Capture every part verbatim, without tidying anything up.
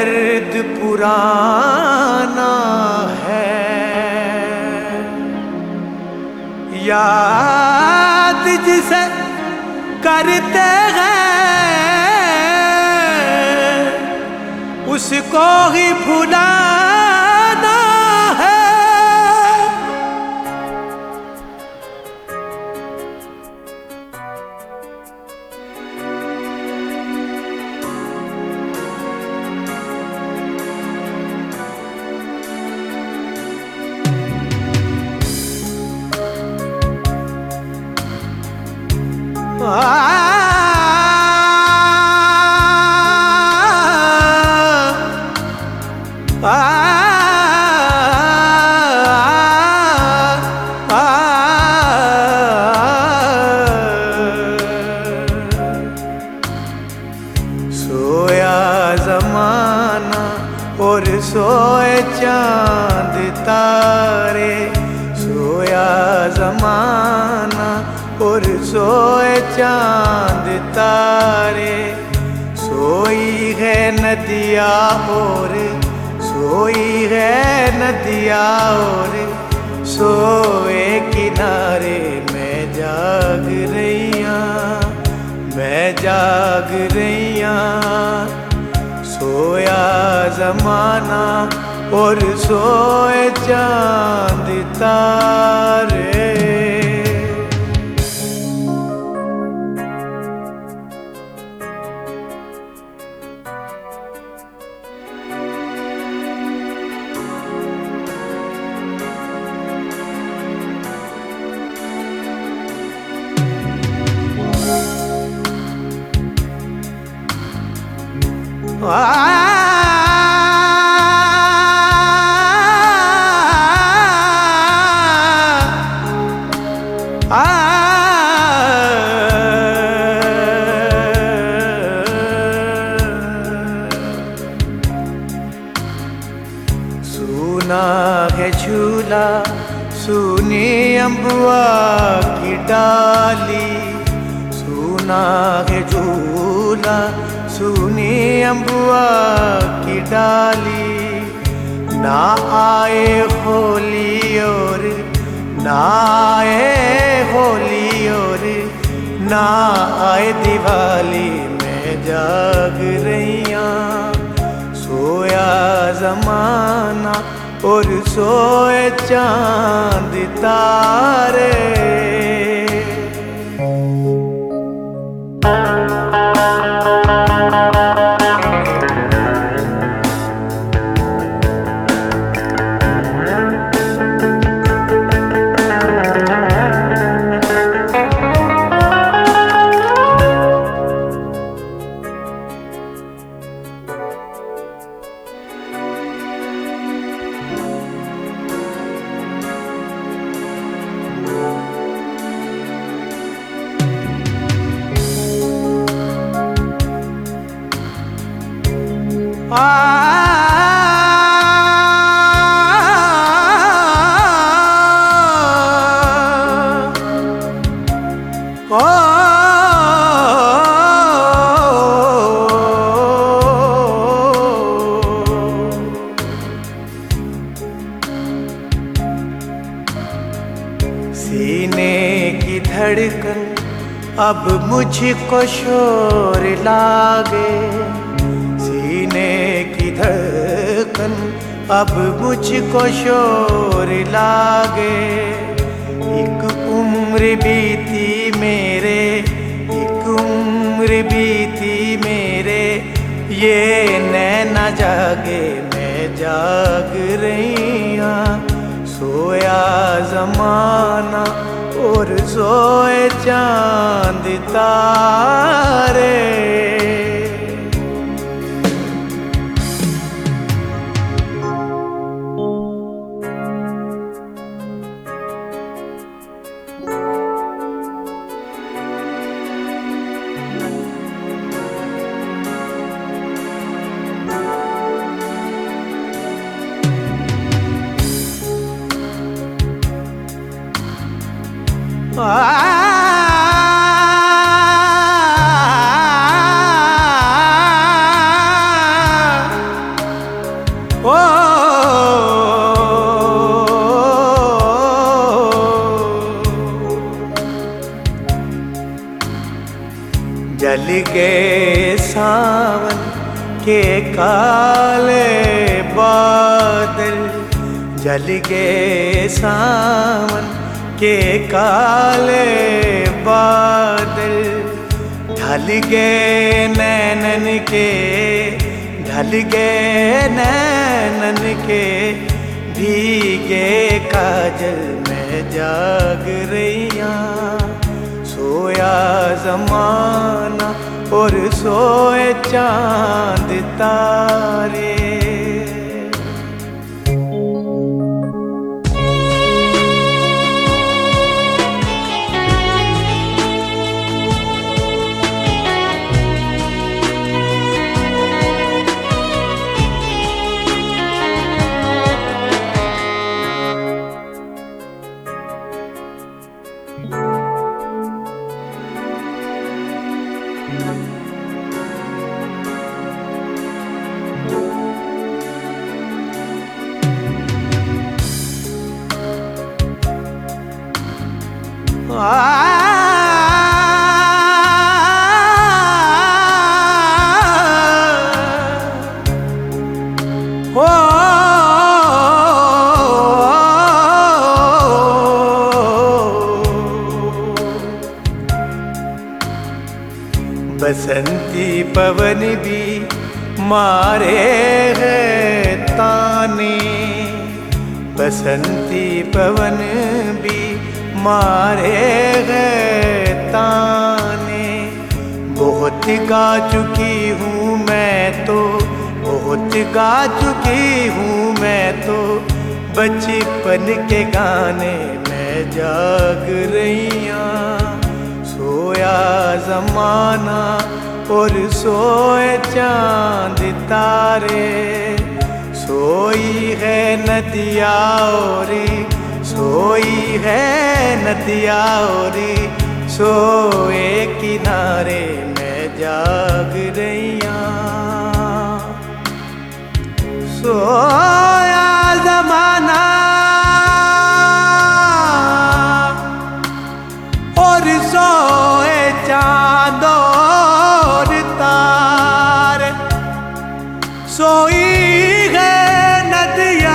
दर्द पुराना है, याद जिसे करते हैं उसको ही भुलाना है। आ आ, आ, आ, सोया ज़माना और सोए चांद तारे, सोया ज़माना और सोए चांद तारे, सोई है नदिया और सोई है नदिया और सोए किनारे मैं जाग रहिया, मैं जाग रहिया। सोया ज़माना और सोए चांद तारे। आ, आ, सुना है झूला सुनी अम्बुआ की डाली, सुना है झूला सुनी अम्बुआ की डाली। ना आए होली और ना आए होली और ना आए दिवाली मैं जाग रहिया, सोया ज़माना और सोए चांद तारे। आ, ओ, सीने की धड़कन अब मुझको शोर लागे, सीने की धड़कन अब मुझको शोर लागे। एक उम्र बीती मेरे, एक उम्र बीती मेरे, ये नैना जागे मैं जाग रहिया, सोया ज़माना और सोए चांद तारे। आ, गए सावन के काले बादल, जल गए सावन के काले बादल, ढल गए नैनन के, ढल गए नैनन के, भीगे काजल में जाग रैया। सोया ज़माना और सोए चांद तारे। बसंती पवन भी मारे है ताने, बसंती पवन भी मारे है ताने। बहुत गा चुकी हूँ मैं तो, बहुत गा चुकी हूँ मैं तो, बचपन के गाने में जाग रैया। सोया ज़माना और सोए चांद तारे, सोई है नदिया औरी, सोई है नदिया औरी, सोए किनारे में जाग रैया। सोया ज़माना और सोए चांद और तारे, सोई है नदिया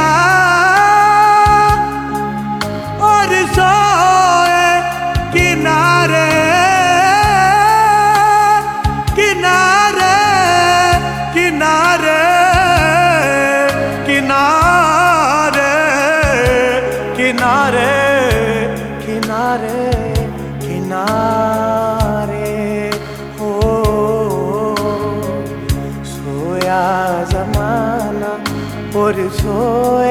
और सोए किनारे, किनारे किनारे किनारे किनारे किनारे किनारे हो। सोया ज़माना और सोए